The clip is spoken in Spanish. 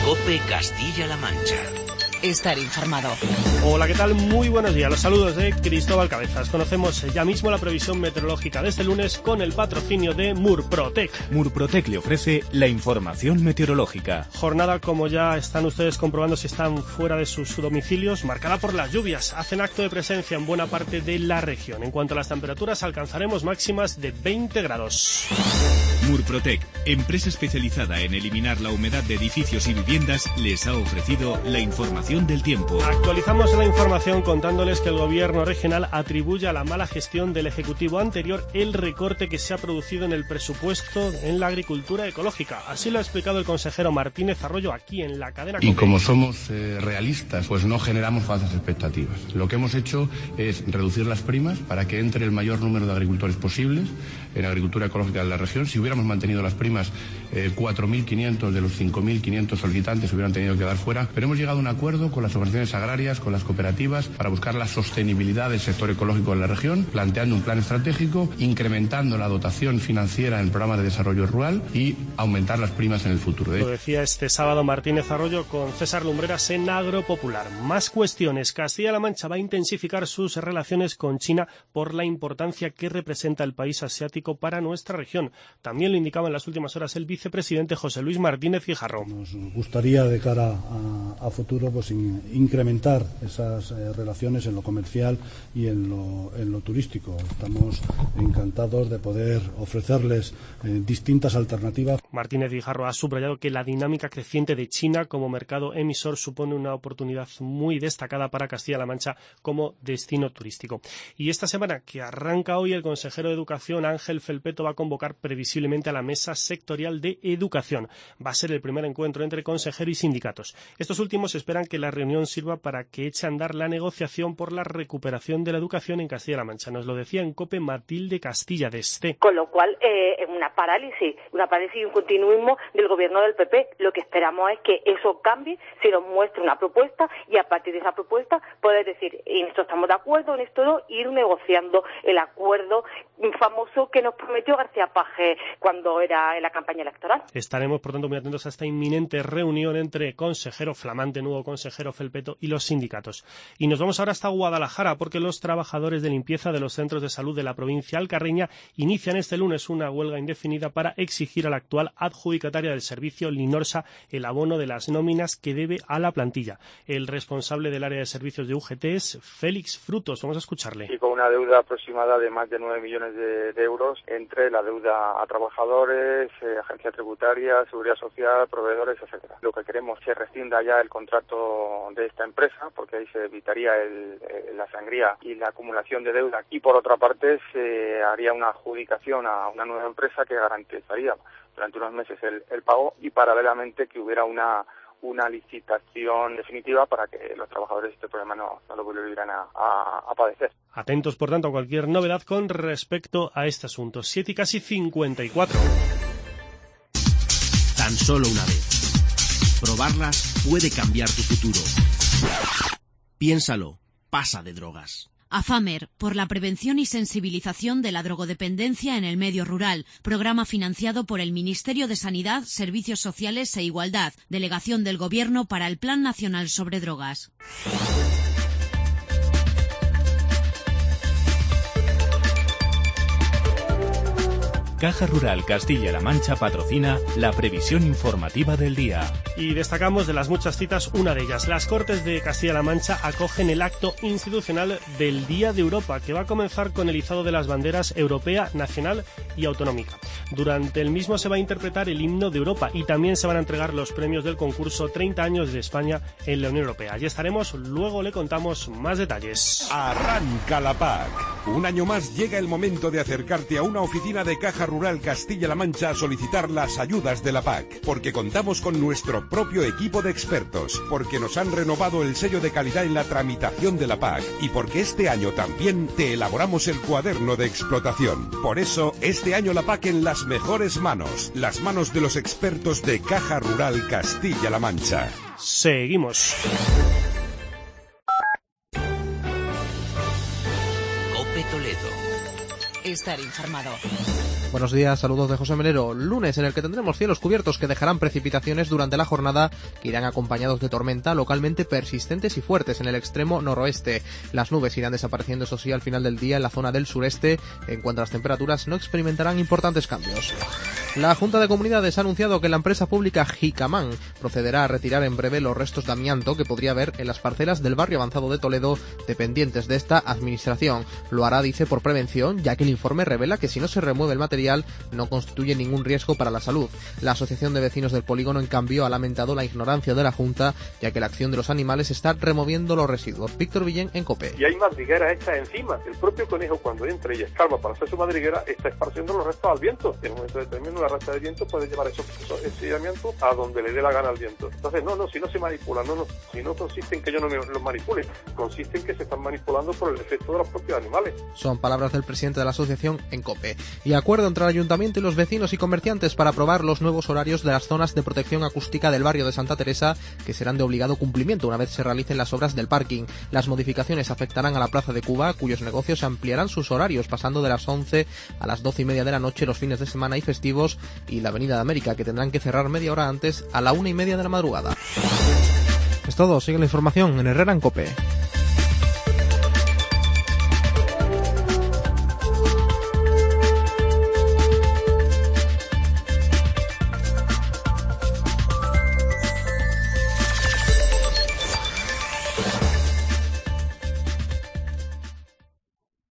COPE Castilla-La Mancha. Estar informado. Hola, ¿qué tal? Muy buenos días. Los saludos de Cristóbal Cabezas. Conocemos ya mismo la previsión meteorológica de este lunes con el patrocinio de Murprotec. Murprotec le ofrece la información meteorológica. Jornada, como ya están ustedes comprobando si están fuera de sus domicilios, marcada por las lluvias. Hacen acto de presencia en buena parte de la región. En cuanto a las temperaturas, alcanzaremos máximas de 20 grados. Murprotec, empresa especializada en eliminar la humedad de edificios y viviendas, les ha ofrecido la información del tiempo. Actualizamos la información contándoles que el gobierno regional atribuye a la mala gestión del ejecutivo anterior el recorte que se ha producido en el presupuesto en la agricultura ecológica. Así lo ha explicado el consejero Martínez Arroyo aquí en la cadena COPE. Y como somos realistas, pues no generamos falsas expectativas. Lo que hemos hecho es reducir las primas para que entre el mayor número de agricultores posibles en agricultura ecológica de la región. Si hubiéramos mantenido las primas, 4.500 de los 5.500 solicitantes hubieran tenido que quedar fuera, pero hemos llegado a un acuerdo con las organizaciones agrarias, con las cooperativas, para buscar la sostenibilidad del sector ecológico en la región, planteando un plan estratégico, incrementando la dotación financiera en el programa de desarrollo rural y aumentar las primas en el futuro. Lo decía este sábado Martínez Arroyo con César Lumbreras en Agropopular. Más cuestiones. Castilla-La Mancha va a intensificar sus relaciones con China por la importancia que representa el país asiático para nuestra región. También lo indicaba en las últimas horas el vicepresidente José Luis Martínez Guijarro. Nos gustaría de cara a futuro pues incrementar esas relaciones en lo comercial y en lo turístico. Estamos encantados de poder ofrecerles distintas alternativas. Martínez Guijarro ha subrayado que la dinámica creciente de China como mercado emisor supone una oportunidad muy destacada para Castilla-La Mancha como destino turístico. Y esta semana que arranca hoy, el consejero de Educación, Ángel Felpeto, va a convocar previsiblemente a la Mesa Sectorial de Educación. Va a ser el primer encuentro entre consejero y sindicatos. Estos últimos esperan que la reunión sirva para que eche a andar la negociación por la recuperación de la educación en Castilla-La Mancha. Nos lo decía en COPE Matilde Castilla de Este. Con lo cual, es una parálisis y un continuismo del gobierno del PP. Lo que esperamos es que eso cambie, se nos muestre una propuesta y a partir de esa propuesta poder decir, en esto estamos de acuerdo, en esto no, ir negociando el acuerdo famoso que nos prometió García Paje cuando era en la campaña electoral. Estaremos, por tanto, muy atentos a esta inminente reunión entre consejero, flamante nuevo consejero Felpeto, y los sindicatos. Y nos vamos ahora hasta Guadalajara, porque los trabajadores de limpieza de los centros de salud de la provincia alcarreña inician este lunes una huelga indefinida para exigir a la actual adjudicataria del servicio, Linorsa, el abono de las nóminas que debe a la plantilla. El responsable del área de servicios de UGT es Félix Frutos. Vamos a escucharle. Y con una deuda aproximada de más de 9 millones de euros entre la deuda a trabajadores, agencia tributaria, seguridad social, proveedores, etcétera. Lo que queremos es que rescinda ya el contrato de esta empresa, porque ahí se evitaría la sangría y la acumulación de deuda, y por otra parte se haría una adjudicación a una nueva empresa que garantizaría durante unos meses el pago, y paralelamente que hubiera una licitación definitiva para que los trabajadores este problema no lo volvieran a padecer. Atentos, por tanto, a cualquier novedad con respecto a este asunto. 7 y casi 54. Tan solo una vez. Probarlas puede cambiar tu futuro. Piénsalo, pasa de drogas. AFAMER, por la prevención y sensibilización de la drogodependencia en el medio rural, programa financiado por el Ministerio de Sanidad, Servicios Sociales e Igualdad, Delegación del Gobierno para el Plan Nacional sobre Drogas. Caja Rural Castilla-La Mancha patrocina la previsión informativa del día. Y destacamos de las muchas citas una de ellas. Las Cortes de Castilla-La Mancha acogen el acto institucional del Día de Europa, que va a comenzar con el izado de las banderas europea, nacional y autonómica. Durante el mismo se va a interpretar el himno de Europa y también se van a entregar los premios del concurso 30 años de España en la Unión Europea. Allí estaremos, luego le contamos más detalles. Arranca la PAC. Un año más llega el momento de acercarte a una oficina de Caja Rural Castilla-La Mancha a solicitar las ayudas de la PAC, porque contamos con nuestro propio equipo de expertos, porque nos han renovado el sello de calidad en la tramitación de la PAC y porque este año también te elaboramos el cuaderno de explotación. Por eso, este año la PAC en las mejores manos, las manos de los expertos de Caja Rural Castilla-La Mancha. Seguimos. COPE Toledo. Estar informado. Buenos días, saludos de José Melero. Lunes en el que tendremos cielos cubiertos que dejarán precipitaciones durante la jornada que irán acompañados de tormenta localmente persistentes y fuertes en el extremo noroeste. Las nubes irán desapareciendo, eso sí, al final del día en la zona del sureste, en cuanto a las temperaturas no experimentarán importantes cambios. La Junta de Comunidades ha anunciado que la empresa pública Jicamán procederá a retirar en breve los restos de amianto que podría haber en las parcelas del barrio avanzado de Toledo dependientes de esta administración. Lo hará, dice, por prevención, ya que el informe revela que si no se remueve el material no constituye ningún riesgo para la salud. La Asociación de Vecinos del Polígono, en cambio, ha lamentado la ignorancia de la Junta, ya que la acción de los animales está removiendo los residuos. Víctor Villén, en COPE. Y hay madrigueras hechas encima. El propio conejo, cuando entra y escarba para hacer su madriguera, está esparciendo los restos al viento. En un momento determinado, una racha de viento puede llevar ese amianto a donde le dé la gana al viento. Entonces, si no se manipula, si no consiste en que yo no los manipule, consiste en que se están manipulando por el efecto de los propios animales. Son palabras del presidente de la asociación en COPE. Y acuerdo entre el ayuntamiento y los vecinos y comerciantes para aprobar los nuevos horarios de las zonas de protección acústica del barrio de Santa Teresa, que serán de obligado cumplimiento una vez se realicen las obras del parking. Las modificaciones afectarán a la Plaza de Cuba, cuyos negocios ampliarán sus horarios, pasando de las 11 a las 12:30 de la noche los fines de semana y festivos, y la Avenida de América, que tendrán que cerrar media hora antes, a la 1:30 de la madrugada. Es todo, sigue la información en Herrera en COPE.